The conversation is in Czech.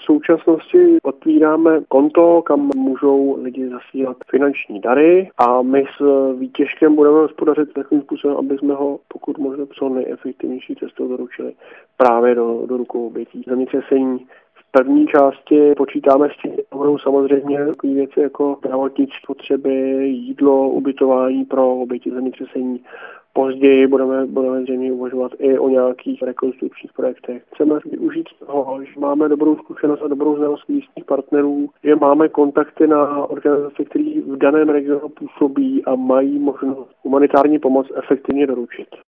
V současnosti otvíráme konto, kam můžou lidi zasílat finanční dary a my s výtěžkem budeme hospodařit takovým způsobem, aby jsme ho pokud možno co nejefektivnější cestou doručili právě do rukou obětí zemětřesení. V první části počítáme s tím, budou samozřejmě takové věci jako zdravotnické potřeby, jídlo, ubytování pro oběti zemětřesení. Později budeme zřejmě uvažovat i o nějakých rekonstrukčních projektech. Chceme využít toho, že máme dobrou zkušenost a dobrou znalost místních partnerů, že máme kontakty na organizace, které v daném regionu působí a mají možnost humanitární pomoc efektivně doručit.